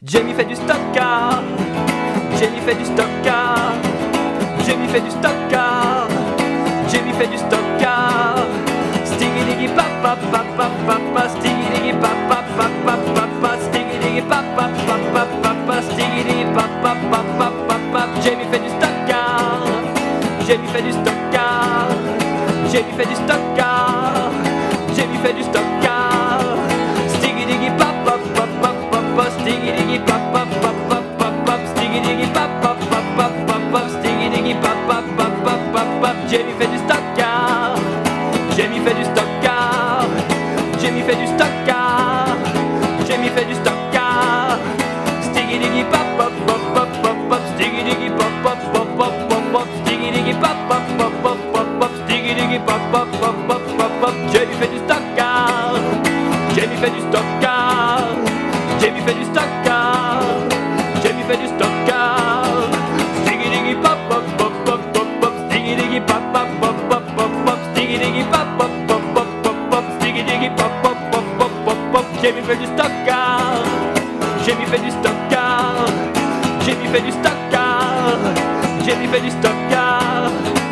Jamie fait du stock-car. Jamie fait du stock-car. Jamie fait du stock-car. Jamie fait du stock-car. Stiggy diggy pap pap pap pap pap pap. Stiggy diggy pap pap pap pap pap pap. Stiggy diggy pap pap pap pap pap pap. Stiggy diggy pap pap pap pap pap pap. Jamie fait du stock-car. Jamie fait du stock-car. Jamie fait du stock-car. Jamie fait du stock-car. Stiggy diggy pap pap pap pap pap pap. Stiggy diggy pap pap pap pap pap pap. Stiggy diggy pap pap pap pap pap pap. Stiggy diggy pap pap pap pap pap pap. Jamie fait du stock-car. Jamie fait du stock-car. Jamie fait du stock-car. Jamie fait du stock-car. Stiggy diggy pap pap pap pap pap pap. Stiggy diggy pap pap pap pap pap pap. Stiggy diggy pap pap pap pap pap pap. Stiggy diggy pap pap pap pap pap pap. Jamie fait du stock-car. Jamie fait du stock-car. Jamie fait du stock-car. Jamie fait du stock-car. Stiggy diggy pap pap pap pap pap pap. Stiggy diggy pap pap pap pap pap pap. Stiggy diggy pap pap pap pap pap pap. Stiggy diggy pap pap pap pap pap pap. Jamie fait du stock-car. Jamie fait du stock-car. Jamie fait du stock-car. Jamie fait du stock-car.